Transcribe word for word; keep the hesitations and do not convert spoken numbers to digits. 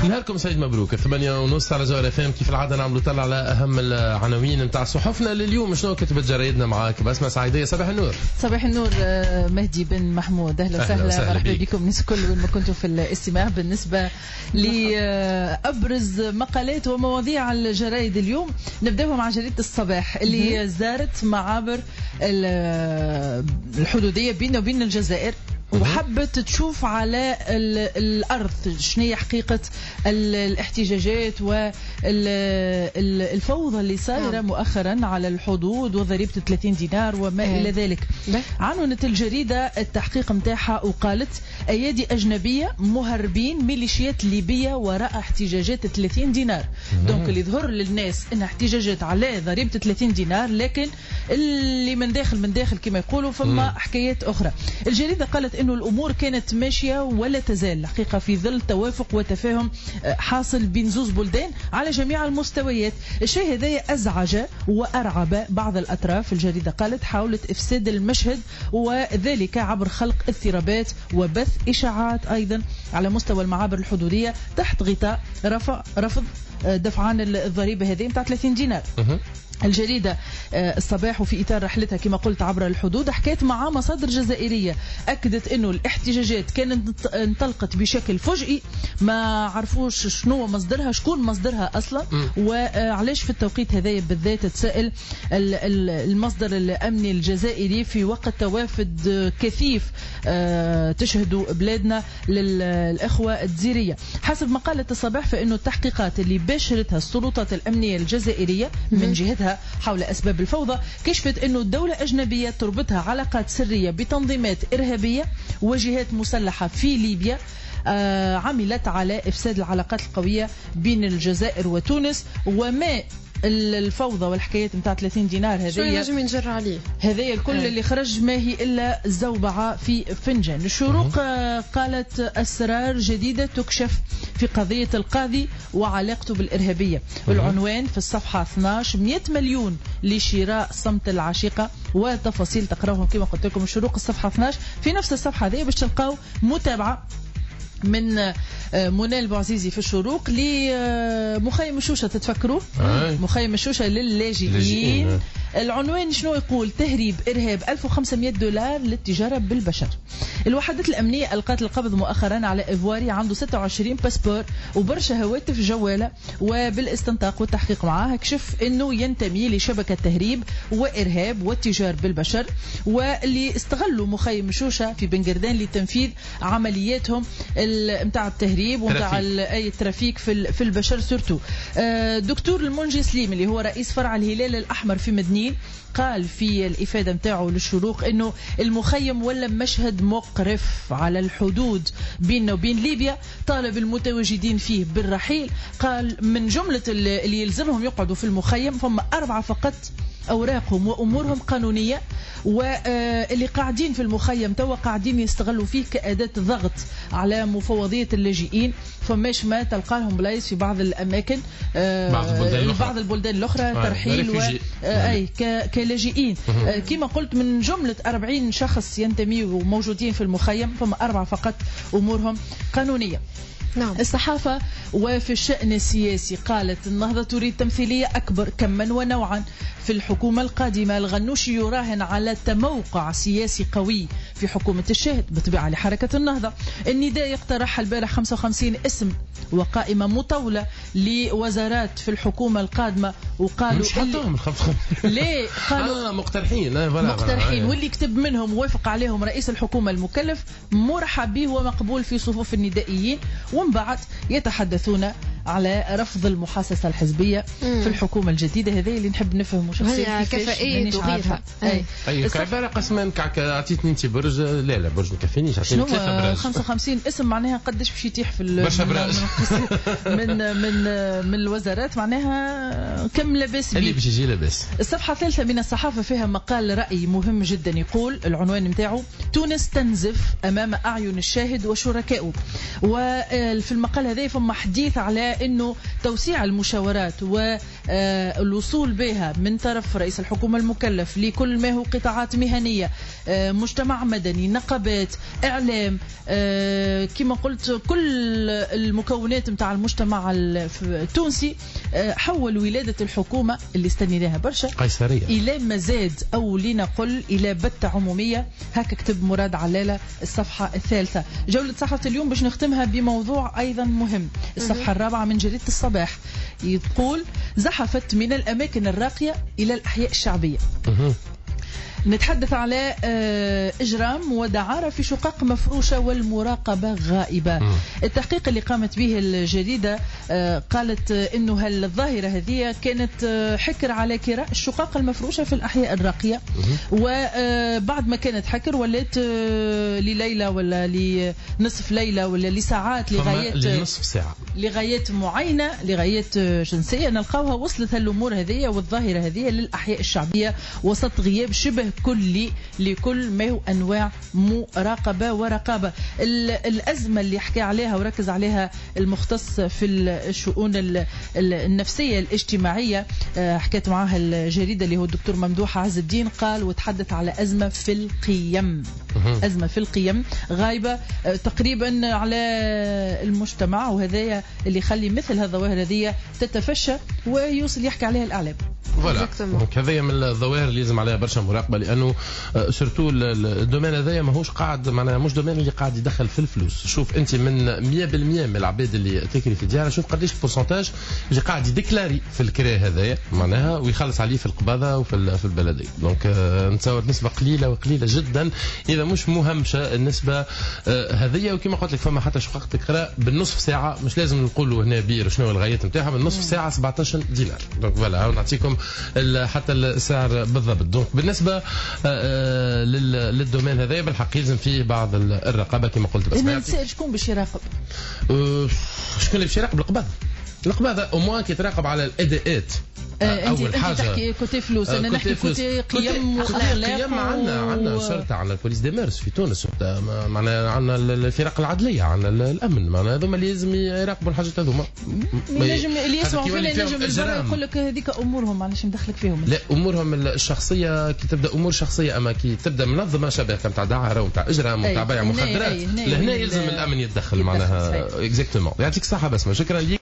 نهاركم سعيد مبروك. ثمانية ونص على جوهر اف ام. كيف العاده نعملوا طلع على اهم العناوين نتاع صحفنا لليوم. شنو كتبت جرايدنا معاك بسمة سعيديه؟ صباح النور. صباح النور مهدي بن محمود، اهلا وسهلا، مرحبا بكم الناس الكل وين ما كنتوا في الاستماع. بالنسبه لابرز مقالات ومواضيع الجرايد اليوم نبداها مع جريده الصباح اللي زارت معابر الحدوديه بيننا وبين الجزائر وحبت تشوف على الأرض شنو حقيقة الاحتجاجات والفوضى اللي صايرة مؤخرا على الحدود وضريبة ثلاثين دينار وما إلى ذلك. عنونت الجريدة التحقيق متاعها وقالت أيادي أجنبية مهربين ميليشيات ليبية وراء احتجاجات ثلاثين دينار. دونك اللي يظهر للناس إن احتجاجات على ضريبة ثلاثين دينار، لكن اللي من داخل من داخل كما يقولوا فما حكايات أخرى. الجريدة قالت إنه الأمور كانت ماشية ولا تزال الحقيقة في ظل توافق وتفاهم حاصل بين زوز بلدان على جميع المستويات. الشيء هذا أزعج وأرعب بعض الأطراف. الجريدة قالت حاولت إفساد المشهد وذلك عبر خلق اضطرابات وبث إشاعات أيضا على مستوى المعابر الحدودية تحت غطاء رفع رفض دفعان الضريبة هذه متاع ثلاثين دينار. الجريدة الصباح وفي إطار رحلتها كما قلت عبر الحدود حكيت مع مصادر جزائرية أكدت أنه الاحتجاجات كانت انطلقت بشكل فجئي، ما عرفوش شنو مصدرها، شكون مصدرها أصلا، وعلاش في التوقيت هذا بالذات تسأل المصدر الأمني الجزائري في وقت توافد كثيف تشهدوا بلادنا للإخوة الجزائرية. حسب مقالة الصباح فإنه التحقيقات اللي باشرتها السلطات الأمنية الجزائرية من جهتها حول أسباب الفوضى كشفت أنه الدولة أجنبية تربطها علاقات سرية بتنظيمات إرهابية وجهات مسلحة في ليبيا آه عملت على إفساد العلاقات القوية بين الجزائر وتونس. وما الفوضى والحكايات نتاع ثلاثين دينار هذه شو نجم نجر عليه هذه الكل آه. اللي خرج ما هي إلا الزوبعة في فنجان. الشروق آه قالت أسرار جديدة تكشف في قضية القاضي وعلاقته بالإرهابية. العنوان في الصفحة اثناش مئة مليون لشراء صمت العشيقة وتفاصيل تقراهم كما قلت لكم الشروق الصفحة اثناش. في نفس الصفحة هذه باش تلقاو متابعة من منال بوعزيزي في الشروق لمخيم الشوشة. تتفكروا مخيم الشوشة للاجئين. العنوان شنو يقول؟ تهريب إرهاب ألف وخمسمئة دولار للتجارة بالبشر. الوحدات الأمنية ألقت القبض مؤخرا على إيفواري عنده ستة وعشرين باسبور وبرشا هواتف جوالة، وبالاستنطاق والتحقيق معاه كشف أنه ينتمي لشبكة تهريب وإرهاب والتجار بالبشر، واللي استغلوا مخيم الشوشة في بنغردان لتنفيذ عملياتهم متاع التهريب ومتاع أي الترافيك في في البشر سورتو. دكتور المنجي سليم اللي هو رئيس فرع الهلال الأحمر في مدنين قال في الإفادة متاعه للشروق إنه المخيم ولا مشهد مقرف على الحدود بيننا وبين ليبيا، طالب المتواجدين فيه بالرحيل. قال من جملة اللي يلزمهم يقعدوا في المخيم فهم أربعة فقط أوراقهم وأمورهم قانونية، واللي قاعدين في المخيم توا قاعدين يستغلوا فيه كأداة ضغط على مفوضية اللاجئين. فماش ما تلقى لهم بلايص في بعض الأماكن بعض البلدان بعض البلدان الأخرى ترحيل و... أي كلاجئين. كما قلت من جملة أربعين شخص ينتميوا وموجودين في المخيم فما أربعة فقط أمورهم قانونية. نعم. الصحافة وفي الشأن السياسي قالت النهضة تريد تمثيلية أكبر كما ونوعا في الحكومة القادمة. الغنوشي يراهن على تموقع سياسي قوي في حكومة الشاهد بطبيعة لحركة النهضة. النداء يقترح البارح خمسة وخمسين اسم وقائمة مطولة لوزارات في الحكومة القادمة، وقالوا مش حطهم ليه قالوا آه مقترحين مقترحين آه واللي كتب منهم وافق عليهم رئيس الحكومة المكلف مرحب به ومقبول في صفوف الندائيين. ومن بعد يتحدثون على رفض المحاصصة الحزبية مم. في الحكومة الجديدة. هذه اللي نحب نفهمه شخصيا كفاءات وغيرها. اي اي كعبارة قسمان كعك عطيتني انت برج لا لا برج ما كفينيش عطيني ثلاثة براج خمسة وخمسين اسم معناها قداش باش يتيح في من من من من الوزارات معناها كم لاباس اللي باش يجي لاباس. الصفحة الثالثة من الصحافة فيها مقال رأي مهم جدا يقول العنوان نتاعو تونس تنزف أمام أعين الشاهد وشركائه. وفي المقال هذا فما حديث على أنه توسيع المشاورات والوصول بها من طرف رئيس الحكومة المكلف لكل ما هو قطاعات مهنية، مجتمع مدني، نقابات، إعلام، كما قلت كل المكونات متاع المجتمع التونسي، حول ولادة الحكومة اللي استنيناها برشا قيصرية إلى مزاد أو لنقل إلى بتة عمومية. هكا كتب مراد علالة الصفحة الثالثة. جولة صحة اليوم باش نختمها بموضوع أيضا مهم. الصفحة الرابعة من جريدة الصباح يقول زحفت من الأماكن الراقية إلى الأحياء الشعبية. نتحدث على إجرام ودعارة في شقق مفروشة والمراقبة غائبة. م. التحقيق اللي قامت به الجريدة قالت إنه الظاهرة هذه كانت حكر على كراء الشقق المفروشة في الأحياء الراقية، وبعد ما كانت حكر ولات لليلة ولا لنصف ليلة ولا لساعات لغاية لنصف ساعة لغايات معينة لغايات جنسية نلقاوها وصلت الأمور هذه والظاهرة هذه للأحياء الشعبية وسط غياب شبه كلي لكل ما هو أنواع مراقبة ورقابة. الأزمة اللي حكى عليها وركز عليها المختص في الشؤون النفسية الاجتماعية حكيت معها الجريدة اللي هو الدكتور ممدوح عز الدين، قال وتحدث على أزمة في القيم، أزمة في القيم غايبة تقريبا على المجتمع، وهذا اللي يخلي مثل هالظواهر هذه تتفشى ويوصل يحكي عليها الإعلام. فوالا هذايا من الظواهر اللي لازم عليها برشا مراقبه، لانه سورتو الدومين هذايا ماهوش قاعد معناها مش دومين اللي قاعد يدخل في الفلوس. شوف انت من مية بالمية من العباد اللي تكري في ديارها، شوف قديش البورسنتاج اللي قاعد يديكلاري في الكرا هذايا معناها ويخلص عليه في القباضه وفي في البلديه. دونك نتصور نسبه قليله وقليله جدا اذا مش مهمشه النسبه هذيا. وكما قلت لك فما حتى شقق تقرا بالنصف ساعه، مش لازم نقولوا هنا بير شنو الغايات نتاعها، بالنصف ساعه سبعطاش دينار. دونك فوالا نعطيكم حتى السعر بالضبط. دونك بالنسبه للدومين هذا بالحق يلزم فيه بعض الرقابه كما قلت. بس ما نسال شكون باش يراقب؟ شكون اللي باش يراقب؟ القباضه. القباضه او موان كي تراقب على الاداءات. آه اول انت حاجه انت تحكي كوتي فلوس، انا نحكي كوتي قيم واخلاق. قيم عندنا عندنا شرطه، عندنا البوليس دي ميرس في تونس، معناها عندنا الفرق العدليه، عندنا الامن، معناها هذوما اللي لازم يراقبوا الحاجات هذوما. ينجم اللي يسمعوا فينا ينجم البرا يقول لك هذيك امورهم معليش ندخلك فيهم. لا امورهم الشخصيه كي تبدا امور شخصيه، اما كي تبدا منظمه شبه نتاع دعاره ونتاع اجرام ونتاع بيع مخدرات لهنا يلزم الامن يتدخل معناها. اكزاكتومون. يعطيك الصحه بسمه، شكرا لك.